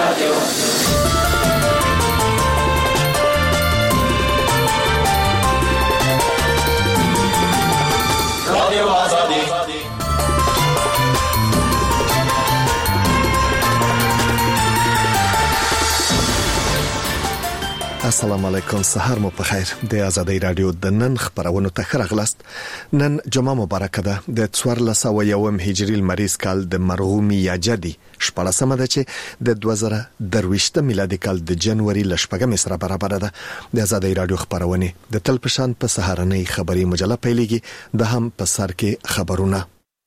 السلام علیکم، سحر مو په خیر. د آزادۍ رادیو د نن خبرونو ته ښه. نن جمعه مبارکه ده د 1401 هجری لمریز کال د مرغومی یاجدی 14مه ده چې د 2023 میلادي کال د جنوري ل 8 سره برابر ده. د آزادۍ رادیو خبرونه د تلپشان په سهارنۍ خبري مجله پیلېږي، د هم په سر کې خبرونه.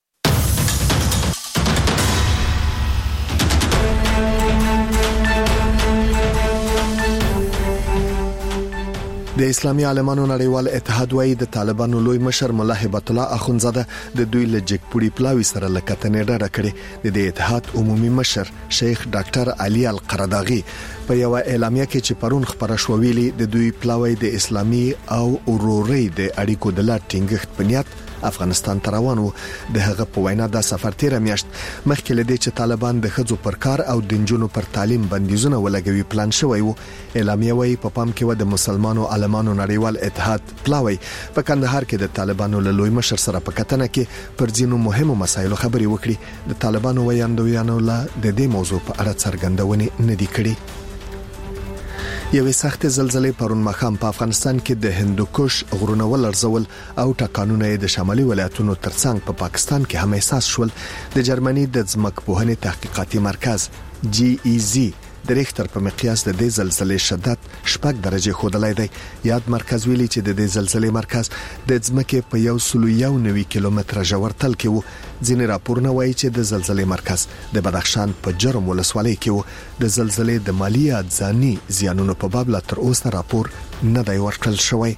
د اسلامي عالمانو نړیوال اتحاد وايي د طالبانو لوی مشر مولا هبت الله اخونزاده د دوی له جګپوړي پلاوي سره لکتنې ډډه کړې. د اتحاد عمومي مشر شیخ ډاکټر علي القرداغي په یو اعلامیه کې چې پرون خبره شو ویلي د دوی پلاوي د اسلامي او اوروري د اړیکو د لا ټینګښت په نیت افغانستان ته روانو. د هغه په وینا د سفر تیر میاشت مخکې لدی چې طالبان د خځو پر کار او د نجونو پر تعلیم بندیزونه ولګوي پلان شوی وو. اعلامیه وايي په پام کې و د مسلمانو عالمانو نړیوال اتحاد پلاوی په کندهار کې د طالبانو له لوی مشر سره په کتنه کې پر ځینو مهمو مسایلو خبري وکړي. د طالبانو ویاندویانو له د دې موضوع په اړه څرګندونه نه دي کړې. یوې سخت زلزلې پرون مخام په افغانستان کې د هندوکش غرونه ولړزول او ټکانونه د شمالي ولایتونو ترڅنګ په پاکستان کې هم احساس شول. د جرمني د ځمکپوهنې تحقیقاتي مرکز GEZ د ریختر په مقیاس د دې زلزلې شدت 6 درجه ښودلای دی. یاد مرکز ویلي چې د دې زلزلې مرکز د ځمکې په 190 کیلومتره ژورتل کې وو. ځینې راپورونه وایي چې د زلزلې مرکز د بدخشان په جرم ولسوالۍ کې وو. د زلزلې د مالی ځاني زیانونو په باب لا تر اوسه راپور نه دی ورکړل شوی.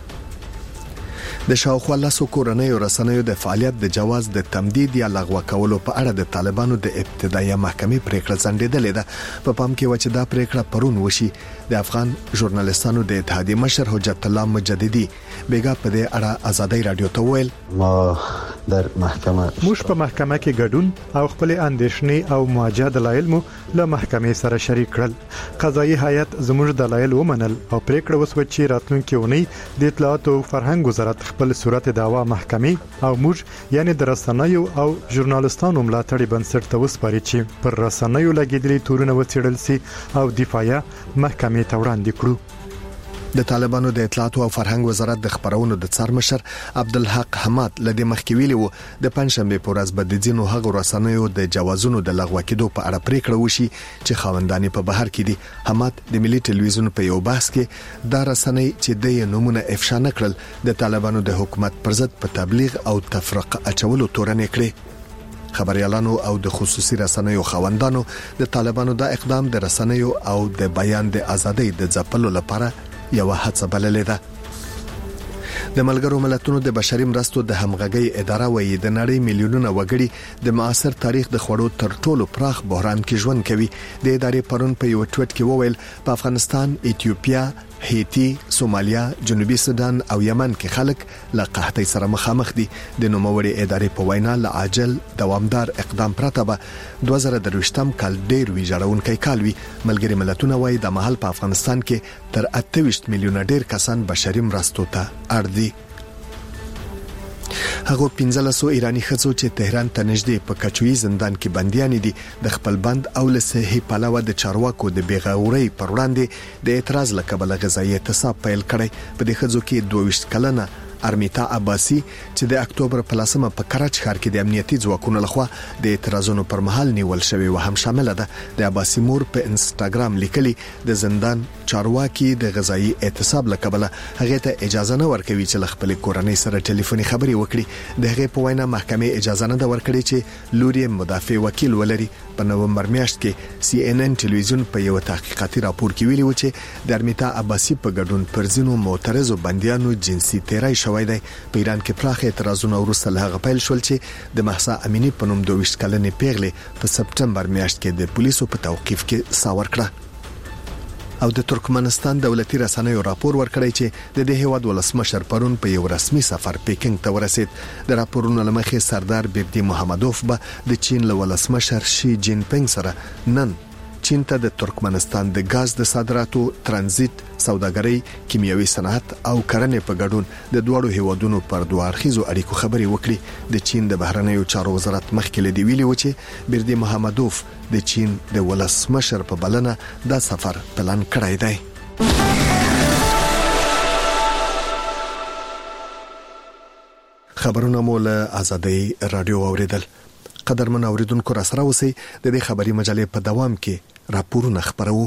د شاوخوا لاسو کورنۍ رسنیو د فعالیت د جواز د تمدید یا لغوه کولو په اړه د طالبانو د ابتدایي محکمې پریکړه ځنډېدلې ده. په پام کې و چې دا پریکړه پرون وشي. د افغان ژورنالیستانو د اتحادیې مشر حجت الله مجددي بیګا په دې اړه آزادۍ رادیو ته ویل: در محکمه موږ په محکمه کې ګډون او خپل اندېښنې او مواجه دلایل مو له محکمې سره شریک کړل. قضایي هیئت زموږ دلایل ومنل او پریکړه وسوه چې راتلونکي اونۍ د اطلاعات او فرهنګ وزارت خپل صورت دعوا محکمې او موږ یعنی د رسنیو او ژورنالیستانو ملاتړي بنسټ ته وسپاري چې پر رسنیو لګیدلي تورونه وڅېړل سي او دفاعیه محکمې ته وړاندې کړو. د طالبانو د اطلاعات او فرهنګ وزارت د خبرونو د څار مشر عبدالحق حماد لدې مخکې ویلي وو د پنځشنبه په ورځ به د ځینو هغو رسنیو د جوازونو د لغوه کېدو په اړه پریکړه وشي چې خاوندان په بهر کې دي. حماد د ملي ټلویزیون په یو بحث کې دا رسنۍ چې د نمونه افشا نکړل د طالبانو د حکومت پر ضد په تبلیغ او تفرقه اچولو تورنې کړې. خبريالانو او د خصوصي رسنیو خاوندانو د طالبانو د اقدام د رسنیو او د بیان د ازادۍ د ځپلو لپاره یو هڅه بللې ده. د ملګرو ملتونو د بشري مرستو د همغږي اداره وایي د نړۍ میلیونونه وګړي د معاصر تاریخ د خوړو تر ټولو پراخ بحران کې ژوند کوي. د ادارې پرون په یو ټویټ کې وویل په افغانستان، ایتیوپیا، هیتی، سومالیا، جنوبي سودان او یمن کې خلک له قحطۍ سره مخامخ دي. د نوموړي ادارې په وینا له عاجل دوامدار اقدام پرته به 2023 کال ډیر ویجاړونکی کال وي. ملګري ملتونه وایي د مهال په افغانستان کې تر 28 میلیونه ډیر کسان بشري مرستو ته اړ دي. هغه 1500 ایرانی ښځو چې تهران ته نږدې په کچوي زندان کې بنديان دي د خپل بند او له صحي پلوه د چارواکو د بیغوري پر وړاندې د اعتراض لکبل غذایی اعتصاب پیل کړي. په دې ښځو کې 22 کلنه ارمیتا عباسی چې د اکتوبر په 10مه په کراچ ښار کې د امنیتي ځواکونو لخوا د اعتراضونو پر مهال نیول شوی و هم شامل ده. د عباسی مور په انستګرام لیکلي د زندان چارواکي د غذایی اعتصاب لکبل هغه ته اجازه نه ورکوي چې خپل کورنۍ سره ټلیفوني خبري وکړي. د هغه په وینا محکمې اجازه نه ورکړي چې لوري مدافع وکیل ولري. په نومبر میاشت کې CNN ټلویزیون په یو تحقیقاتي راپور کې ویلي و چې د ارمیتا عباسی په ګډون پر ځینو معترضو بنديانو جنسي تیرای شوی دی. په ایران کې پراخه اعتراضونه وروسته له هغه پیل شول چې د مهسا امینی په نوم 22 کلنې پیغلې په سپټمبر میاشت کې د پولیسو په توقیف کې ساور کړه. او د ترکمنستان دولتي رسنیو راپور ورکړی چې د دې هیواد ولسمشر پرون په یو رسمي سفر پیکینګ ته ورسید. د راپورونو لمخې سردار بیردی محمدوف به د چین له ولسمشر شي جین پینګ سره نن چین ته د ترکمنستان د غاز د صادراتو، ترانزیت، سوداګرۍ، کیمیاوي صنعت او کرنې په ګډون د دوړو هیوادونو پر دوه اړخیزو اړیکو خبرې وکړي. د چین د بهرنیو چارو وزارت مخکې لدی ویلي و چې بردي محمدوف د چین د ولسمشر په بلنه دا سفر پلان کړی دی. خبرونه مو له آزادۍ رادیو اوریدل. قدرمن اوریدونکو را سره اوسئ. د دې خبري مجلې په دوام کې راپورونه خبرو.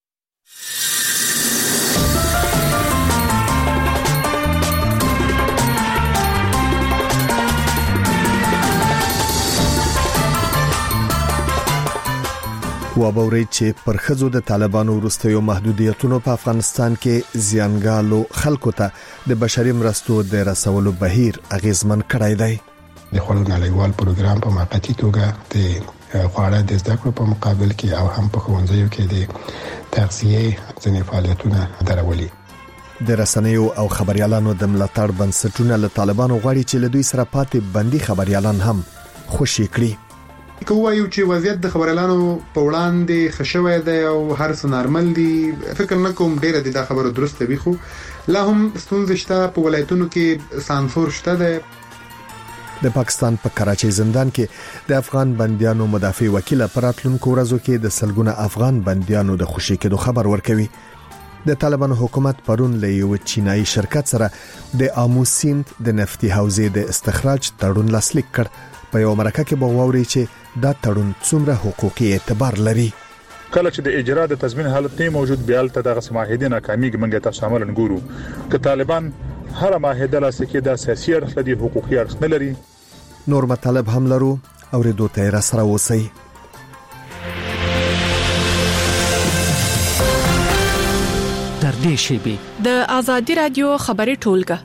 وابوري چې پر خزو د طالبانو وروستیو محدودیتونو په افغانستان کې زیانګالو خلکو ته د بشري مرستو د رسولو بهیر اغیزمن کړی دی. د خلکو نړیوال پروګرام په موقتی توګه د خواړه د زده کړو په مقابل کې او هم په ښوونځیو کې د تغذیه ځینې فعالیتونه درولي. د رسنیو او خبريالانو د ملاتړ بنسټونه له طالبانو غواړي چې له دوی سره پاتې بندي خبريالان هم خوشي کړي. کوایو چې وضعیت د خبريالانو په وړاندې خښوي دی او هر څه نارمل دي. فکر نه کوم ډیره د خبرو درسته وي، خو لا هم ستونزې شته. په ولایتونو کې سانسور شته دی. د پاکستان په کراچۍ زندان کې د افغان بنديانو مدافع وکیل پراتلونکو ورځو کې د سلګونه افغان بنديانو د خوشي کېدو خبر ورکوي. د طالبانو حکومت پرون له یو چینایي شرکت سره د آمو سیند د نفتي حوزې د استخراج تړون لاسلیک کړ. په یو مرکه کې بووري چې دا تړون څومره حقوقي اعتبار لري. کله چې د اجرا د تضمین حالت نه موجود بیال ته د معاهده ناکامي ګمنګ ته شامل نګورو ک طالبان هر معاهده لاسلیک د سیاسي اړخ لدی حقوقي اړخ نه لري. نور مطالب هم لرو او ردو ته را سره وسی. تر دې شی د آزادي رادیو خبري ټولګه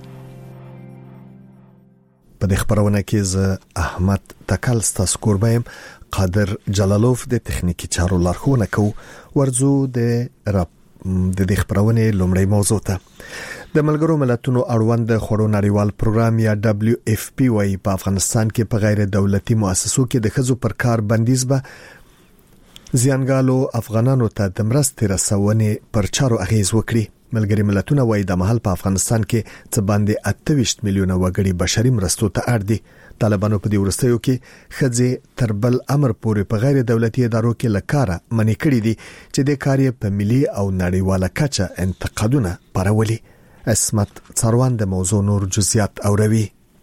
په د خبرونه کې ز احمد تکل ستاسو کوربایم قادر جلالوف د تخنیکی چارو لارښوونه کو. ورزو د خبرونه لومړی موضوع ته د ملګرو ملتونو اړوند خړو نړیوال پروګرام یا WFP وايي په افغانستان کې په غیر دولتي مؤسسو کې د خزو پر کار بندیز به زیانګالو افغانانو ته د مرستې رسونې پر چارو اغیز وکړي. ملګری ملتونه وايي د محل په افغانستان کې څه باندې 28 میلیونه وګړي بشري مرستو ته اړ دي. طالبانو په دې ورستیو کې خځې تر بل امر پورې په غیر دولتي ادارو کې لکاره منې کړې دي چې د کار په ملي او نړیواله کچه انتقادونه پرولي. اسمت څاروان د موضوع نور جزئیات اوروي.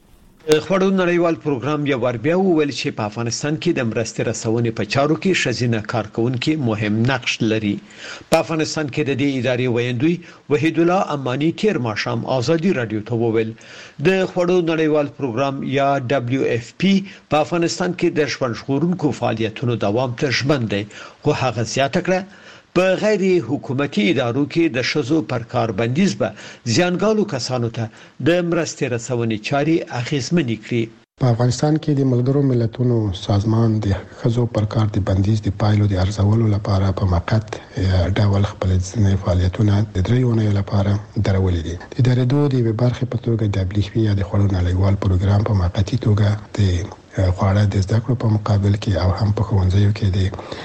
خړو نړیوال پروګرام یو ور بیا ویل چې په افغانستان کې د مرستې رسونې په چارو کې شزینه کارکونکو مهم نقش لري. په افغانستان کې د دې ادارې ویندوی وحید الله امانی تیر ماښام آزادي رادیو ته وویل د خړو نړیوال پروګرام یا WFP په افغانستان کې د ژغورونکو فعالیتونو دوام ته ژمن دی، خو هغه زیاته کړه په غیر حکومتي ادارو کې د شزو پر کار بندیز به زیانګالو کسانو ته د مرستې رسونې چاري اغیزمنې کړي. په افغانستان کې د ملګرو ملتونو سازمان د خزو پر کار د بندیز د پایلو د ارزولو لپاره په موقت ډول خپل ځینې فعالیتونه د دریونه لپاره درولې دي. د ادارې د برخې په توګه د WFP یا د خړو نړیوال پروګرام په موقتی توګه د خواړه د زده کړو په مقابل کې او هم په ښوونځیو کې د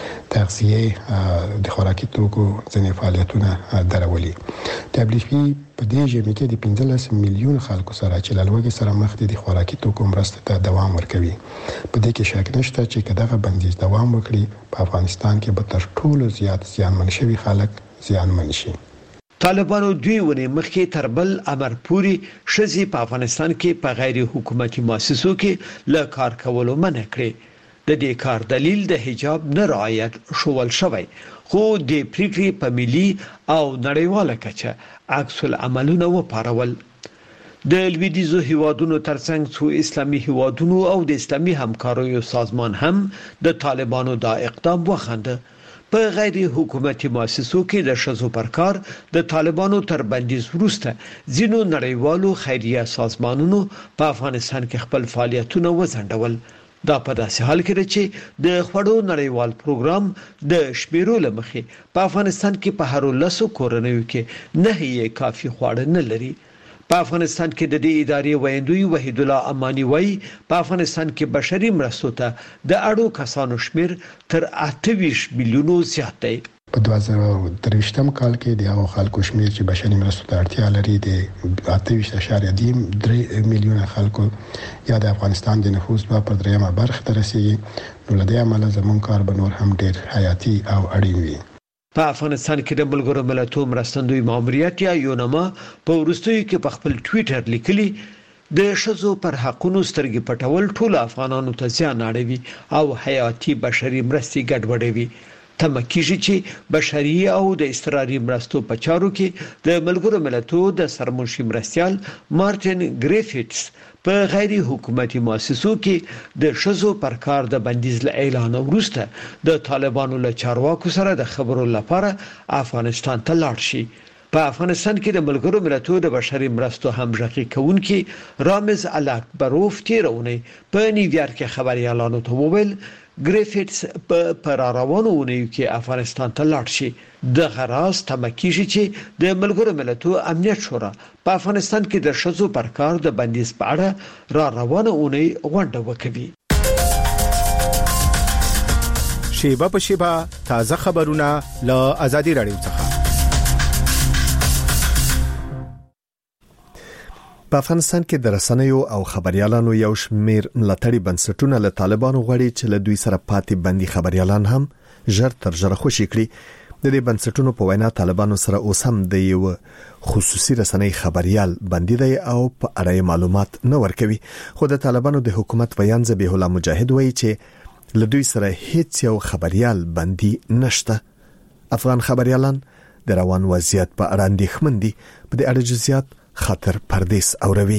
تغذیه د خوراکي توکو ځینې فعالیتونه درولي. WFP په دې ژمي کې د 15 میلیون خلکو سره چې له لوږې سره مخ دي د خوراکي توکو مرستې ته دوام ورکوي. په دې کې شک نشته چې دغه بندیز دوام وکړي په افغانستان کې به تر ټولو زیات زیانمن شوي خلک زیانمن شي. طالبانو دوی ونی مخکې تر بل امر پوری شزي په افغانستان کې په غیر حکومتي مؤسسو کې له کار کولو منع کړي. د دې کار دلیل د حجاب نه رعایت شول شوی، خو د پریکړې په ملي او نړیواله کچه عکس العملونه وپارول. د لویدیزو هیوادونو ترڅنګ څو اسلامي هیوادونو او د اسلامي همکاریو سازمان هم د طالبانو دا اقدام وخنده. په غیر حکومتي مؤسسو کې د شزو پر کار د طالبانو تر بندیز وروسته ځینو نړیوالو خیریه سازمانونو په افغانستان کې خپل فعالیتونه وځنډول. دا په داسې حال کې چې د خړو نړیوال پروګرام د شمیرو لمخې په افغانستان کې په هر 10 کورنیو کې نه یې کافي خواړه نه لري. په افغانستان کې د دې ادارې ویندوی وحید الله امانی وایي په افغانستان کې بشري مرستو ته د اړو کسانو شمیر تر 28 میلیونو زیات دی. په 2023م کال کې د هغو خلکو شمیر چې بشري مرستو ته اړتیا لري د 28.3 میلیونه خلکو یا د افغانستان د نفوس 2.3 برخه ته رسیدي. نو لدې عمله زموږ کار به نور هم ډیر حیاتي او اړین وي. په افغانستان کې د ملګرو ملتونو مرستندوی ماموریت یا یونما په وروستیو کې په خپل ټوئیټر لیکلي د شذو پر حقونو سترګې پټول ټول افغانانو ته زیان اړوي او حیاتي بشري مرستې ګډوډوي. تمه کیږي چې بشري او د اضطراري مرستو په چارو کې د ملګرو ملتونو د سرمنشي مرستيال مارټین ګریفټس په غیر حکومتي مؤسسو کې د شذو پر کار د بندیز له اعلان وروسته د طالبانو له چارواکو سره د خبرو لپاره افغانستان ته لاړ شي. په افغانستان کې د ملګرو ملتونو د بشري مرستو همغږي کوونکي رامز الاکبروف تیرونه په نیویارک کې خبريالانو ته وویل ګریفټس په راروانو ونیو کې افغانستان ته لاړ شي. د غراس تمه کیږي چې د ملګرو ملتونو امنیت شورا په افغانستان کې د شذو پر کار د بندیز په اړه راروانه ونی غونډه وکړي. شیبه په شیبه تازه خبرونه له آزادي رادیو څخه. په افغانستان کې د رسنیو او خبريالانو یو شمیر ملاتړي بنسټونه له طالبانو غواړي چې له دوی سره پاتې بندي خبريالان هم ژر تر ژره خوشي کړي. د دې بنسټونو په وینا طالبانو سره اوس هم د یو خصوصي رسنۍ خبريال بندي دی او په اړه معلومات نه ورکوي. خو د طالبانو د حکومت بیان ذبیح الله مجاهد وایي چې له دوی سره هیڅ یو خبريال بندي نشته. افغان خبريالان د روان وضعیت په اړه اندېښمن دي. په دې اړه جزئیات خاطر پردیس اوروي.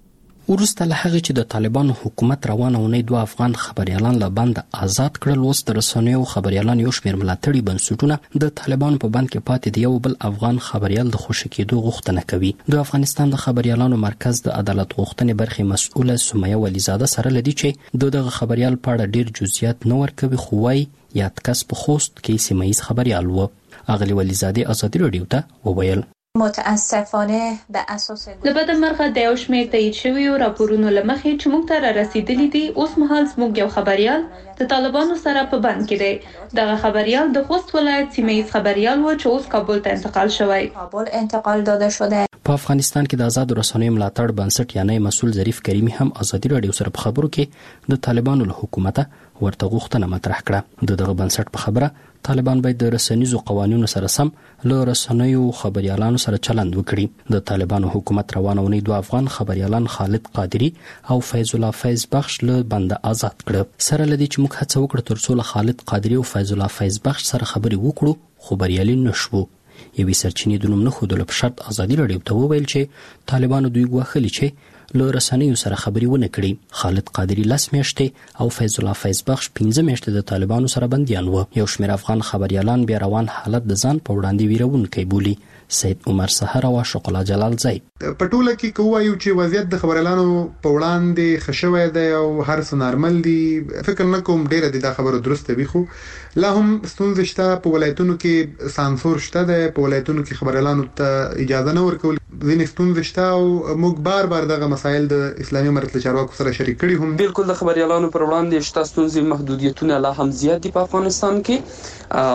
ورسته له هغه چې د طالبانو حکومت روانونه دوه افغان خبريالان له بند آزاد کړل، اوس د رسنیو خبريالان یو شمیر ملاتړي بنسټونه د طالبانو په بند کې پاتې دی یو بل افغان خبريال د خوشی کېدو غوښتنه کوي. د افغانستان د خبريالانو مرکز د عدالت غوښتنې برخې مسؤله سمیه ولیزاده سره لدی چې دغه خبريال په اړه ډیر جزئیات نه ورکوي، خو وايي یادکس په خوست کې سیمایي خبريال و. اغلی ولیزاده آزادی رادیو ته وویل متاسفانه به اساس د بدمرغه د یو شمېر تایید شویو راپورونو لمخې چې موږ ته را رسیدلي دي، اوس مهال زموږ یو خبريال د طالبانو سره په بند کې دی. دغه خبريال د خوست ولایت سیمه خبريال و چې اوس کابل ته انتقال شوی. کابل انتقال داده شده. په افغانستان کې د آزاد رسنیو ملاتړ بنسټ یعنی مسؤل ظریف کریمی هم آزادی رادیو سره په خبرو کې د طالبانو له حکومت ورته غوښتنه مطرح کړه. دغه بنسټ په خبره طالبان باید د رسنیزو قوانینو سره سم له رسنیو خبريالانو سره چلند وکړي. د طالبانو حکومت روانونه دوه افغان خبريالان خالد قادری او فیض الله فیض بخش له بند آزاد کړ. سره لدی چې موږ هڅه وکړو ترڅو له خالد قادری او فیض الله فیض بخش سره خبري وکړو، خو بریالي نشو. یوې سرچینې د نوم نه خودل په شرط آزادی رادیو ته وویل چې طالبانو دوی غواخلي چې له رسنیو سره خبري ونه کړي. خالد قادری 10 میاشتې او فیض الله فیض بخش 15 میاشتې د طالبانو سره بنديان و. یو شمېر افغان خبريالان بیا روان حالت د ځان په وړاندې ویرونکي بولی. سید عمر سحر او شقلا جلال زئی په ټوله کې کوایو چې وضعیت د خبريالانو په وړاندې خښوي دی او هر څه نارمل دي. فکر نه کوم ډیره د خبرو درسته وي، خو لا هم ستونزې شته. په ولایتونو کې سانسور شته دی، په ولایتونو کې خبريالانو ته اجازه نه ورکول ځینې ستونزې شته او موږ بار بار دغه مسایل د اسلامي امارت له چارواکو سره شریک کړي هم. بالکل د خبريالانو پر وړاندې شته ستونزې، محدودیتونه لا هم زیات دي په افغانستان کې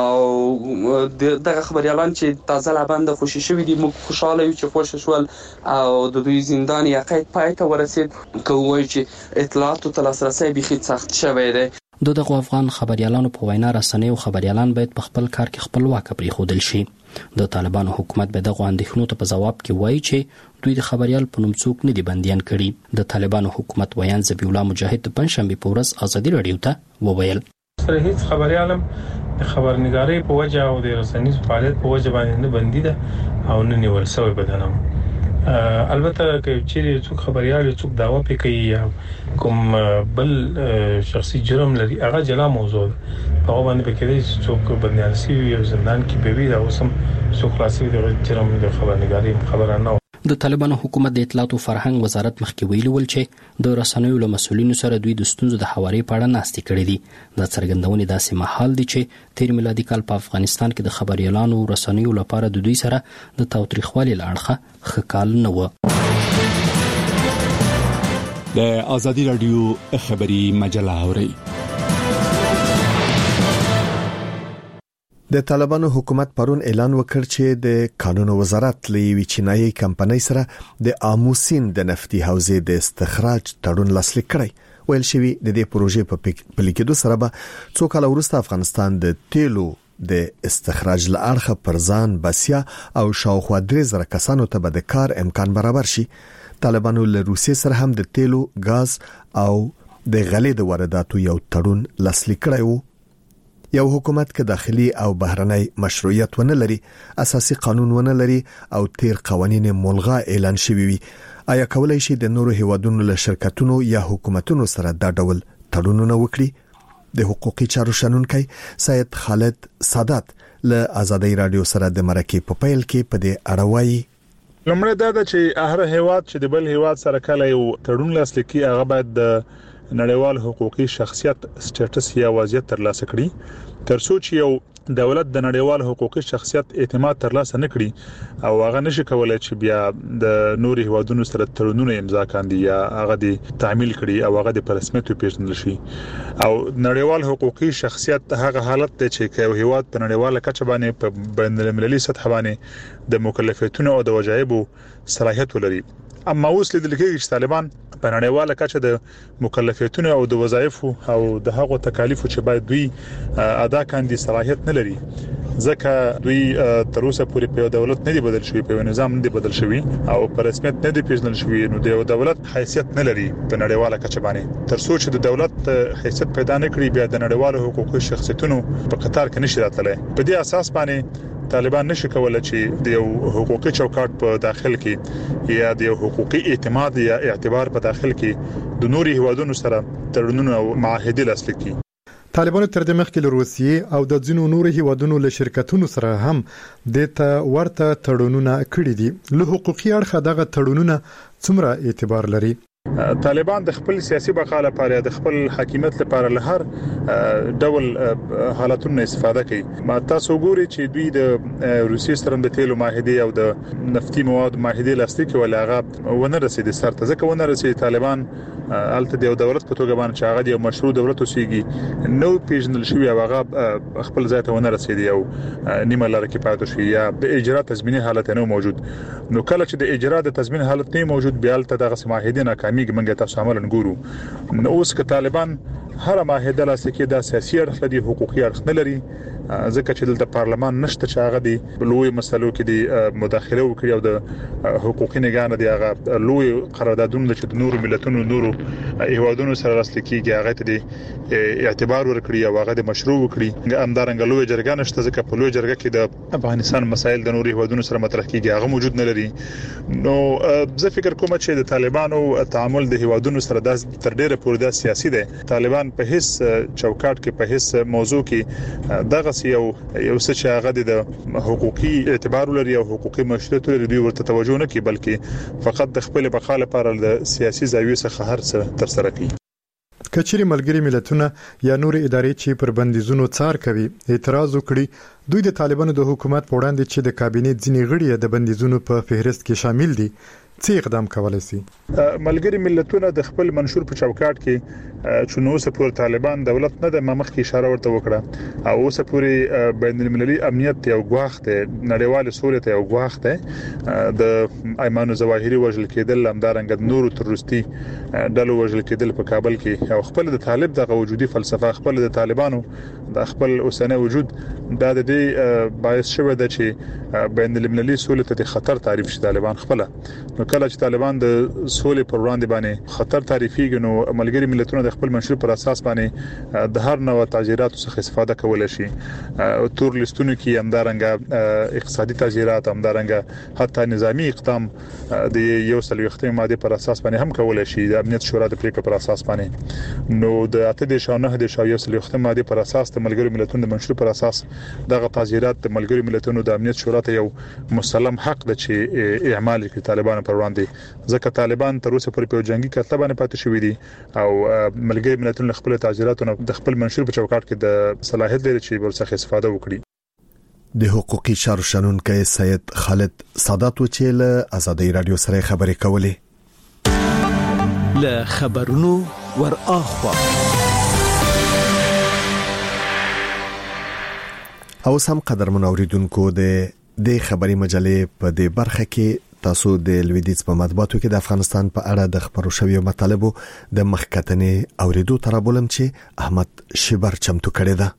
او دغه خبريالان چې تازه لا باندې خوشی شوی دي. موږ خوشاله یو چې خوشی شول او د دوی زندان یا قید پای ته ورسید. کوموي چې اطلاعاتو ته لاسرسي بيخي سخت شوی دی. دغه افغان خبريالانو په وینا رسنیو خبريالان باید په خپل کار کې خپلواک پرېښودل شي. د طالبانو حکومت به دغه اندېښنو ته په جواب کې وایي چې دوی د خبريال په نوم څوک نه دي بنديان کړي. د طالبانو حکومت ویان ذبیح الله مجاهد د پنځشنبه په ورځ آزادی رادیو ته وویل سره هیڅ خبريالم د خبرنګارۍ په وجه او د رسنیز فعالیت په وجه باندې نه بندي ده او نه نیول شوی بدنم. البته که چیرې څوک خبريال څوک داوا کوي یا کوم بل شخصي جرم لري هغه جلا موضوع ده. هغه باندې پکې څوک بنديان شي او زندان کې به وي دا اوسم څوک خلاصي د جرم د خبرنګارۍ خبره نه. د طالبانو حکومت د اطلاعات او فرهنګ وزارت مخکې ویلي ول چې د رسنیو له مسولینو سره دوی د ستونزو د حوارې په اړه ناستې کړې دي. د څرګندونې داسې مهال دي چې تیر میلادي کال په افغانستان کې د خبريالانو رسنیو لپاره د دوی سره د تاوتریخوالي له اړخه ښه کال نه و. د ازادي رادیو خبري مجله اوري. د طالبانو حکومت پرون اعلان وکړ چې د قانون وزارت لوي چینایي کمپنۍ سره د اموسین د نفتي حوزې د استخراج تړون لاسلیک کړی. ویل شوی د دې پروژې په لیکدو سره به څو کال وروسته افغانستان د تیلو د استخراج لارخه پرځان بسیا او شاوخوا 3000 کسانو ته به د کار امکان برابر شي. طالبانو له روسیې سره هم د تیلو، غاز او د غلې د وارداتو یو تړون لاسلیک کړی وو. یو حکومت که داخلي او بهرنۍ مشروعیت ونه لري، اساسي قانون ونه لري او تیر قوانين ملغا اعلان شوي وي، آیا کولای شي د نورو هیوادونو له شرکتونو یا حکومتونو سره دا ډول تړونونه وکړي؟ د حقوقي چارو شنونکي سید خالد سادات له آزادۍ رادیو سره د مرکې په پیل کې په دې اړه وایي. لمړی دا ده چې هر هیواد چې د بل هیواد سره کله یو تړون لاسلیک کوي، هغه باید د نړیوال حقوقي شخصیت سټیټس یا وضعیت ترلاسه کړي، ترڅو چې یو دولت د نړیوال حقوقي شخصیت اعتماد ترلاسه نکړي او هغه نشي کولای چې بیا د نورو هیوادونو سره تړونونه امضا کاندي یا هغه د تعمیل کړي او هغه د رسمیت پیژندل شي. او نړیوال حقوقي شخصیت هغه حالت دی چې یو هیواد په نړیواله کچه باندې په بین المللي سطح باندې د مکلفیتونو او د وجایبو صلاحیت ولري. اما اوس لیدل کېږي چې طالبان په نړیواله کچه د مکلفیتونو او د وظایفو او د هغو تکالیفو چې باید دوی ادا کاندي صلاحیت نه لري، ځکه دوی تر اوسه پورې په دولت نه دی بدل شوی، په نظام نه دی بدل شوی او په رسمیت نه دی پیژندل شوی، نو د دولت حیثیت نه لري په نړیواله کچه باندې. تر څو چې د دولت حیثیت پیدا نه کړي، بیا د نړیوالو حقوقي شخصیتونو په قطار کې نشي راتللی. په دې اساس باندې طالبان نشي کولای چې د یو حقوقي چوکاټ په داخل کې یا د یو حقوقي اعتماد یا اعتبار په داخل کې د نوري هیوادونو سره تړونونه او معاهده لاسلیک کړي. طالبانو تر دې مخکې له روسیې او د ځینو نورو هیوادونو له شرکتونو سره هم د ورته تړونونه کړي دي. له حقوقي اړخه دغه تړونونه څومره اعتبار لري؟ طالبان د خپل سیاسي بقا لپاره د خپل حاکمیت لپاره له هر ډول حالتونو استفاده کوي. ما تاسو ګوري چې دوی د روسیې سره د تیلو معاهده او د نفتي مواد معاهده لاسلیک ولغه ونه رسیدي سرته، ځکه ونه رسیدي طالبان الته د دولت په توګه باندې چې هغه د مشروع دولت اوسېږي نو پیژندل شوی هغه خپل ځای ته ونه رسیدي او نیمه لار کې پاتې شي یا د اجرا تضمیني حالت نه موجود. نو کله چې د اجرا د تضمین حالت نه موجود، بیا الته دغه معاهده ناکامي منګه تاسو عمل نګورو. نو اوس که طالبان هر معاهده لاسلیک د سیاسي اړخ لري، حقوقي اړخ نه لري، ځکه چې د پارلمان نشته چې هغه د لوی مسلو کې د مداخله وکړي او د حقوقي نگاه د هغه لوی قراردادونه چې د نورو ملتونو نورو هیوادونو سره لاسلیک کیږي هغه ته د اعتبار ورکړي او هغه د مشروع وکړي. همدارنګه لوی جرګه نشته، ځکه په لوی جرګه کې د افغانستان مسایل د نورو هیوادونو سره مطرح کیږي هغه موجود نه لري. نو زه فکر کوم چې د طالبانو تعامل د هیوادونو سره د تر ډیره پورې د سیاسي دی. طالبان په هیڅ چوکاټ کې په هیڅ موضوع کې دغه یو څه چې هغه د حقوقي اعتبار لري او حقوقي مشروعیت لري دوی ورته توجه نه کوي، بلکې فقط د خپل بقا لپاره د سیاسي زاویې څخه هر څه تر سره کوي. کچېری ملګری ملتونه یا نور ادارې چې پر بندیزونو څار کوي اعتراض وکړي، دوی د طالبانو د حکومت په وړاندې چې د کابینې ځینې غړي د بندیزونو په فهرست کې شامل دي څه اقدام کولای شي؟ ملګری ملتونه د خپل منشور په چوکاټ کې چې نو سپور طالبان دولت نه د مخ کې اشاره ورته وکړه او اوس پورې بین المللي امنیت یو غواخت نړیوال سولې ته یو غواخت د ایمان زواهری وژل کېدل، همدارنګه نورو تروریستي ډلو وژل کېدل په کابل کې او خپل د طالب د وجودي فلسفه خپل د طالبانو د خپل اوسنه وجود د دې باعث شوه د چې بین المللي سولې ته خطر تعریف شي طالبان خپل. نو کله چې طالبان د سولې پر وړاندې باندې خطر تعریفيږي نو ملګری ملتونه د خپل منشور پر اساس باندې د هر نوع تغییراتو څخه استفاده کولای شي. تور لیستونو کې همدارنګه اقتصادي تغییرات، همدارنګه حتی نظامی اقدام د یو سلوختي ماده پر اساس باندې هم کولای شي د امنیت شورا د پریکړې پر اساس باندې. نو د اته د شاونه د شایو سلوختي ماده پر اساس د ملګری ملتونو د منشور پر اساس دغه تغییرات د ملګری ملتونو د امنیت شورا ته یو مسلم حق ده چې اعمال کوي طالبان پر وړاندې، ځکه طالبان تر اوسه پورې په جنگي کتله باندې پاتې شوې دي او ملګری ملتونو خپل تغییراتونه د خپل منشور په چوکاټ کې د صلاحیت لري چې ورڅخه استفاده وکړي. د حقوقي چارو شنونکي سید خالد سادات وچیل آزادۍ رادیو سره خبرې کولې. له خبرونو ور اخوا. او سم قدرمن اوریدونکو د خبري مجلې په دې برخه کې تاسو د لویدیز په مطبوعاتو کې د افغانستان په اړه د خبرو شویو مطالبو د مخکتنې اوریدو ترابولم چې احمد شبر چمتو کړی ده.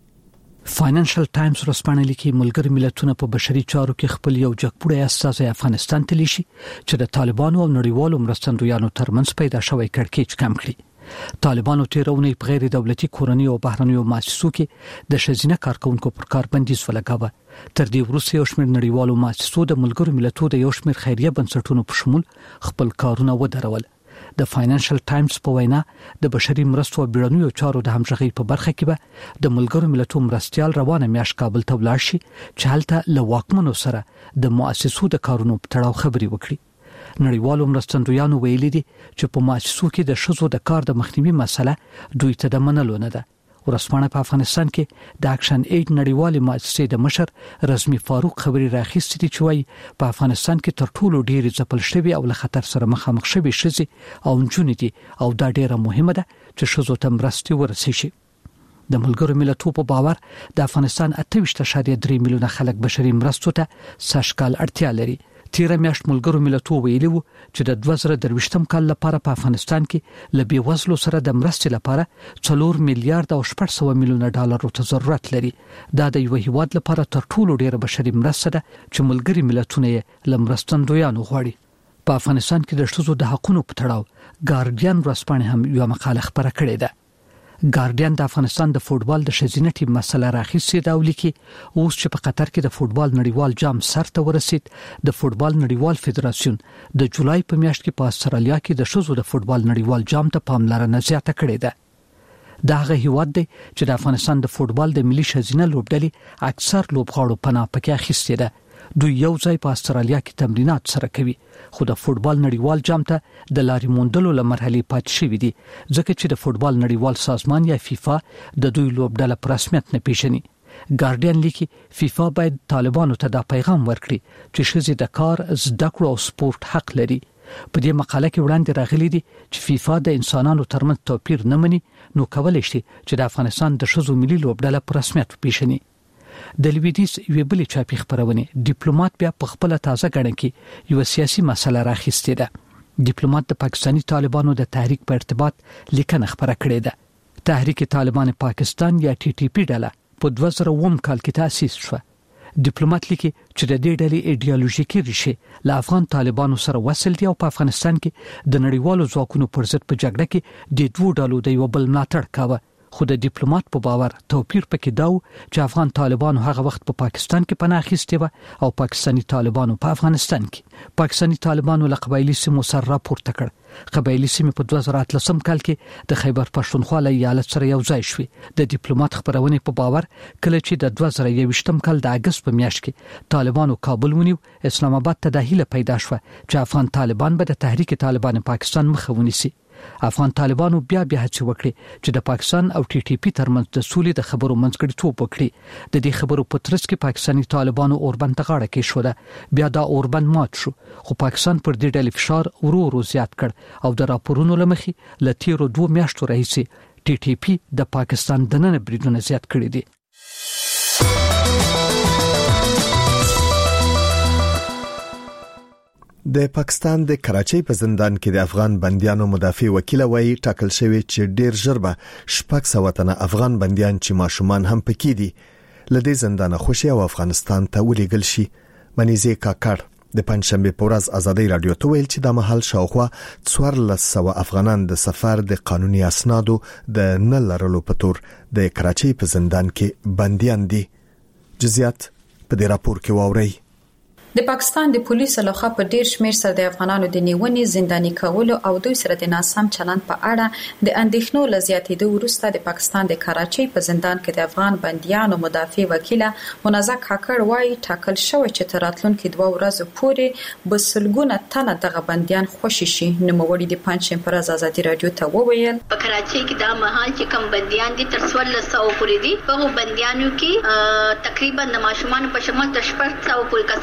فاینانشل ټایمز ورسپانه لیکي ملګری ملتونه په بشري چارو کې خپل یو جګپوړی اساس افغانستان ته لیشي چې د طالبانو او نړیوالو مرستندویانو ترمنځ پیدا شوی کړکېچ کم کړي. طالبانو تیرونی په غیر دولتي کورنۍ او بهرنیو مؤسسو کې د شزینه کارکونکو پر کار بندیز ولګاوه. تر دې وروسته یو شمېر نړیوالو مؤسسو د ملګرو ملتونو د یو شمېر خیریه بنسټونو په شمول خپل کارونه ودرول. د فاینانشل ټایمز په وینا د بشري مرستو او بیړنیو چارو د همغږي په برخه کې به د ملګرو ملتونو مرستيال روانه میاشت کابل ته ولاړ شي چې هلته له واکمنو سره د مؤسسو د کارونو په تړاو خبري وکړي. نړیوالو مرستندویانو ویلي دي چې په مؤسسو کې د شذو د کار د مخنیوي مسله دوی ته د منلو نه ده. ورسپانه په افغانستان کې د اکشن ایډ نړیوالې مؤسسې د مشر رزمي فاروق خبري راخیستې دي چې وايي په افغانستان کې تر ټولو ډېر ځپل شوی او له خطر سره مخامخ شوی شذي او نجونې دي او دا ډېره مهمه ده چې شذو ته مرستې ورسیږي. د ملګرو ملتونو په باور د افغانستان 28.3 میلیونه خلک بشري مرستو ته ساشکال اړتیا لري. تیره میاشت ملګرو ملتونو ویلي وو چې د 2023م کال لپاره په افغانستان کې ل بیوزلو سره د مرستې لپاره 4 میلیارډ او 800 میلیونه ډالر ته ضرورت لري. دا د یو هیواد لپاره تر ټولو ډیره بشري مرسته ده چې ملګری ملتونه یې لمرستندویانو غواړي. په افغانستان کې د شذو د حقوقو په تړاو ګارډین ورسپانه هم یو مقاله خبره کړې ده. ګارډین د افغانستان د فوټبال د شزینه ټیم مسله راخیستې دا ولیکي اوس چې په قطر کې د فوټبال نړیوال جام سرته ورسید. د فوټبال نړیوال فدراسیون د جولای په میاشت کې په استرالیا کې د شذو د فوټبال نړیوال جام ته پاملرنه زیاته کړې ده. دا هغه هیواد دی چې د افغانستان د فوټبال د ملي شزینه لوبډلې اکثر لوبغاړو پناه پکې اخیستې ده. دوی یو ځای په استرالیا کې تمرینات سره کوي خو د فوټبال نړیوال جام ته د لارې موندلو لمرحله پاتې شوې دي ځکه چې د فوټبال نړیوال سازمان یا فیفا د دوی لوبډله په رسمیت نه پیژني. ګارډین لیکي فیفا باید طالبانو ته دا پیغام ورکړي چې شذې د کار زده کړو او سپورت حق لري. په دې مقاله کې وړاندې راغلي دي چې فیفا د انسانانو ترمنځ توپیر نه مني نو کولای شي چې د افغانستان د شذو ملي لوبډله په رسمیت پیژني. د لویدیز یو بل چاپی خبرونه ډیپلوماټ بیا په خپل تازه غړن کې یو سیاسي مسله راخیستې ده. ډیپلوماټ د پاکستانی طالبانو د تحریک په ارتباط لیکنه خبره کړې ده. تحریک طالبان پاکستان یا ټي ټي پی ډله په 2009 کال کې تاسیس شو. ډیپلوماټ لیکي چې د دې ډلې ایډیالوژیکي ریښې له افغان طالبانو سره وصل دي او په افغانستان کې د نړیوالو ځواکونو پر ضد په جګړه کې د دوه ډلو د یو بل ملاتړ کاوه. خو د ډیپلوماټ په باور توپیر پکې داو چې افغان طالبانو هغه وخت په پاکستان کې پناه اخیستې و او پاکستانی طالبانو په افغانستان کې. پاکستانی طالبانو له قبایلی سیمو سره راپورته کړ. قبایلی سیمې په 2013 کال کې د خیبر پښتونخوا له ایالت سره یو ځای شوې. د ډیپلوماټ خبرونه په باور کله چې د 2021م کال د اگست په میاشت کې طالبانو کابل ونیو اسلام آباد ته د هیله پیدا شو چې افغان طالبان به د تحریک طالبان پاکستان مخه ونیسي. افغان طالبانو بیا هڅه وکړه چې د پاکستان او ټي ټي پی ترمنځ د سولې د خبرو منځګړیتوب وکړي. د دې خبرو په ترڅ کې پاکستانی طالبانو اوربند ته غاړه کې شو. بیا دا اوربند مات شو خو پاکستان پر دې ډلې فشار ورو زیات کړ او د راپورونو لمخې ل تیرو 2 میاشتو راهیسې ټي ټي پی د پاکستان دننه بریدونه زیات کړي دي. د پاکستان د کراچۍ په زندان کې د افغان بنديانو مدافع وکیل وایي ټاکل شوی چې ډیر ژر به 600 تنه افغان بنديان چې ماشومان هم پکې دي لدې زندان خوشي او افغانستان ته ولېګل شي. منیزه کاکړ د پنځشنبه په ورځ ازادي رادیو ته ویل چې د محل شاوخوا 1400 افغانان د سفر د قانوني اسنادو د نه لرلو په تور د کراچۍ په زندان کې بنديان دي. جزئیات په دې راپور کې واورئ. د پاکستان د پولیسو لخوا په ډیر شمیر سره د افغانانو د نیونې زنداني کولو او دوی سره د ناسم چلند په اړه د اندېښنو لزیاتېدو وروسته د پاکستان د کراچۍ په زندان کې د افغان بنديانو مدافع وکیل منازع کاکړ وايي ټاکل شوی چې تر راتلونکو 2 ورځې پورې بسلګونه تنه دغه بنديان خوشي شي. نوموړي د پنځشنبه پر ازادي رادیو ته وویل په کراچۍ کې د مهال چې کم بنديان دي تر 1400 پورې دي. په بنديانو کې تقریبا د ماشومان په شمول د 800 پورې کسان د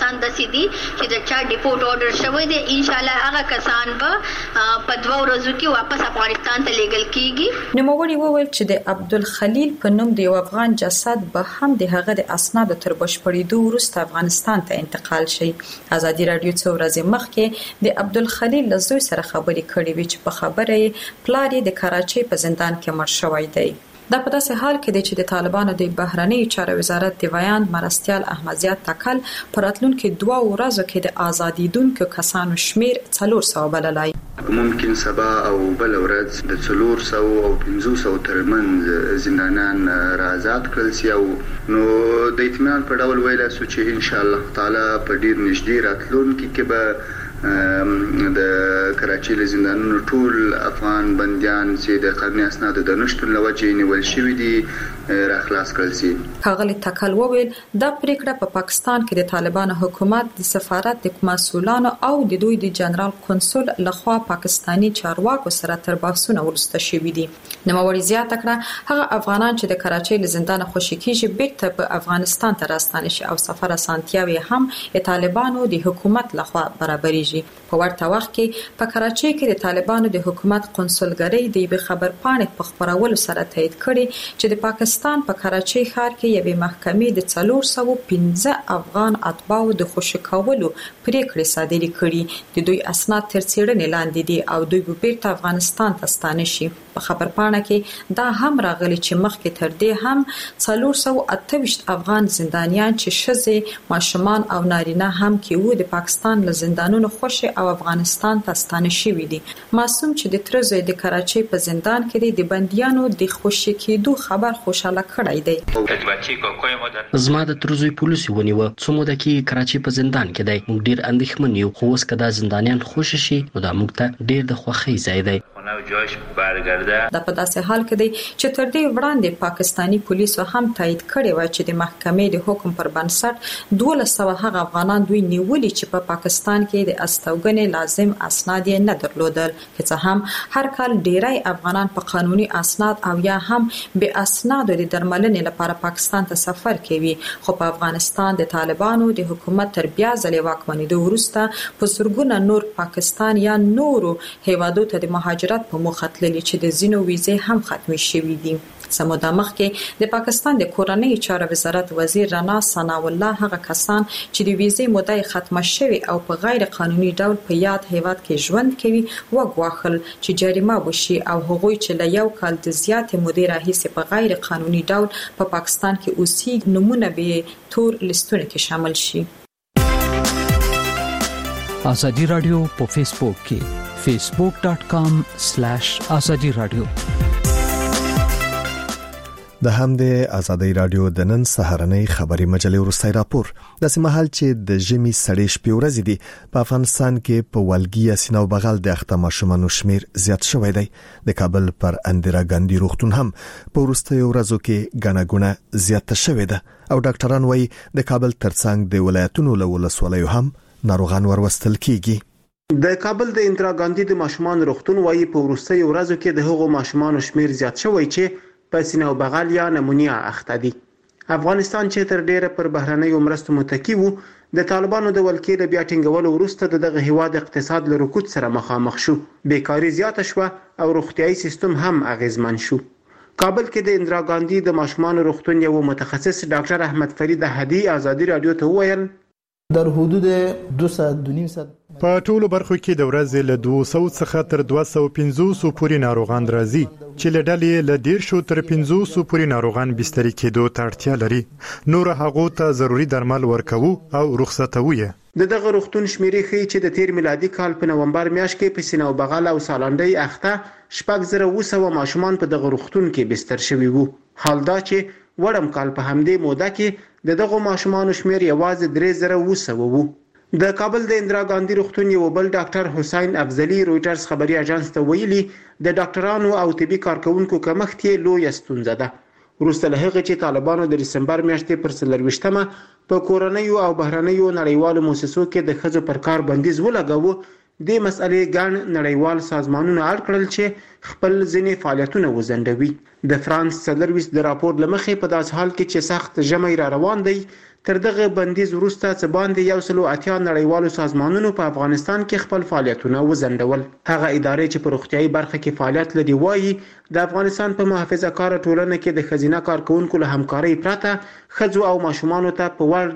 چې دي چې د چا ډیپورټ آرډر شوی دی ان شاء الله هغه کسان به په 2 ورځو کې واپس افغانستان ته لیږل کیږي. نوموړي وویل چې د عبدالخلیل په نوم د یو افغان جسد به هم د هغه د اسنادو تر بشپړېدو وروسته افغانستان ته انتقال شي. ازادي رادیو څو ورځې مخکې د عبدالخلیل له زوی سره خبرې کړې وې چې په خبره یې پلار یې د کراچۍ په زندان کې مړ شوی دی. دا په داسې حال کې دی چې د طالبانو د بهرنی چارو وزارت د ویاند مرستیال احمدزیات تکل پر راتلونکو 2 ورځو کې د آزادیدونکو کسانو شمیر 400 بللای. ممکن سبا او بل ورځ د 400 او 500 ترمنځ زندانیان آزاد کړل شي او نو د اطمینان په ډول ویل شو چې ان شاء الله تعالی په ډیر نږدې راتلونکو کې به د کراچۍ له زندانونو ټول افغان بنديان چې د قانوني اسنادو د نشټون لوجې نیول شوی دي را خلاص کړل شي. ښاغلي تکل وویل دا پریکړه په پاکستان کې د طالبانو حکومت د سفارت د مسؤلانو او د دوی د جنرال کنسول لخوا پاکستانی چارواکو سره تر بحثونو وروسته شوی دي. نوموړي زیاته کړه هغه افغانان چې د کراچۍ له زندان خوشی کیږي بیرته په افغانستان ته راستانه شي او سفر اسانتیاوي هم د طالبانو د حکومت لخوا برابرېږي. په ورته وخت کې په کراچۍ کې د طالبانو د حکومت قونسلګرۍ د خبر پاڼې په خبرولو سره تایید کړي چې د پاکستان په کراچۍ ښار کې یوې محکمې د 415 افغان اتباعو د خوشی کولو پریکړې صادرې کړي. د دوی اسناد تر څېړنې لاندې دي او دوی به بیرته افغانستان ته ستانه شي. په خبر پاڼه کې دا هم راغلي چې مخکې تر دې هم 428 افغان زندانیان چې ښځې، ماشومان او نارینه هم کې وو د پاکستان له زندانونو خوشي او افغانستان ته ستانه شوي دي. معصوم چې د ترزوی د کراچۍ په زندان کې د بنديانو د خوشي کېدو خبر خوشاله کړی دی. زما د ترزوی پولیس ونیو څو موده کې کراچۍ په زندان کې دی. موږ ډیر اندېښمن یو خو اوس کدا زندانیان خوشي شي نو دا موږ ته ډیر د خوښۍ ځای دی. دا په داسې حال کې دی چې تر دې وړاندې پاکستانی پولیسو هم تایید کړی و چې د محکمې د حکم پر بنسټ 1200 هغه افغانان دوی نیولي چې په پاکستان کې د استوګنې لازم اسناد یې نه درلودل. هڅه هم هر کال ډیری افغانان په قانوني اسناد او یا هم به اسناد د درملنې لپاره پاکستان ته سفر کوي. خو په افغانستان د طالبانو د حکومت تر بیا ځلې واکمنېدو وروسته په زرګونه نور پاکستان یا نورو هیوادو ته د مهاجرت په موخه تللي چې د زینو ویزې هم ختمې شوې دي. سموده مخکې د پاکستان د کورنۍ چارو وزارت وزیر رانا ثنا الله هغه کسان چې د ویزې موده ختمه شوی او په غیر قانوني ډول په یاد هیواد کې ژوند کوي وګواخل چې جریمه وشي او هغوی چې له یو کال د زیات مودې راهیسې په غیر قانوني ډول په پاکستان کې اوسېږي نمونه به تور لیستونه کې شامل شي. ازادي رادیو په فیسبوک کې facebook.com/azadi radio د هم د ازادي رادیو د نن سهارنۍ خبري مجلې ورستای راپور د سیمهال چې د جمی سړې شپې ورځې دي په افغانستان کې په ولګي سینو بغل د اختما شمنو شمیر زیات شوی دی. د کابل پر اندرا ګاندی روغتون هم په ورستای ورځو کې غنغونه زیات شوی ده او ډاکټران وایي د کابل ترڅنګ د ولایتونو له ولسوالیو هم ناروغان وروستل کیږي. د کابل د اندرا ګاندی د ماشومان روغتون وایي په ورستای ورځو کې د هغو ماشومان شمیر زیات شوی چې په سینو بغل یا نمونیا اخته دي. افغانستان چې تر ډیره پر بهرنۍ مرستو متکی وو د طالبانو د ولکې له بیا ټینګولو وروسته دغه هیواد اقتصاد له رکود سره مخامخ شو. بیکاری زیاته شو او روغتيایي سیستم هم اغیزمن شو. کابل کې د اندرا ګاندی د ماشومان روغتون یو متخصص ډاکټر احمد فرید هدی ازادي رادیو ته وویل در حدود 200 په ټولو برخو کې د ورځې له 200 څخه تر 250 پورې ناروغان راځي چې له ډلې له 150 تر 500 پورې ناروغان بستري کېدو ته اړتیا لري. نور هغه ته ضروري درمل ورکوو او رخصتوي. دغه روغتون شمیرې ښیي چې د تیر میلادي کال په نومبر میاشت کې په سینو بغل او سالنډي اخته 6200 ماشومان په دغه روغتون کې بستر شوي وو. حال دا چې وړم کال په همدې موده کې دغه ماشومان شمیر یوازې 3200 وو. د کابل د اندرا ګاندی روغتون یو بل ډاکټر حسین افضلی رويټرز خبري اژانس ته ویلي د ډاکټرانو او طبي کارکونکو کمښت یې لوی ستونزه ده. وروسته له هغه چې طالبانو د دسمبر میاشتې پر 24مه په کورنۍ او بهرنیو نړیوالو مؤسسو کې د ښځو پر کار بندیز ولګاوه د مسئلې ګڼ نړیوال سازمانونه اړ کړل چې خپل ځینې فعالیتونه وزندوي. د فرانس 24 د راپور لمخې په داس حال کې چې سخت ژمی را روان دی تر دغه بندیز وروسته څه باندې 180 نړیوالو سازمانونو په افغانستان کې خپل فعالیتونه وزندول. هغه ادارې چې په روغتيایي برخه کې فعالیت لري وایي د افغانستان په محافظه کار ټولنه کې د خزینه کارکونکو له همکارۍ پرته ښځو او ماشومانو ته په وړ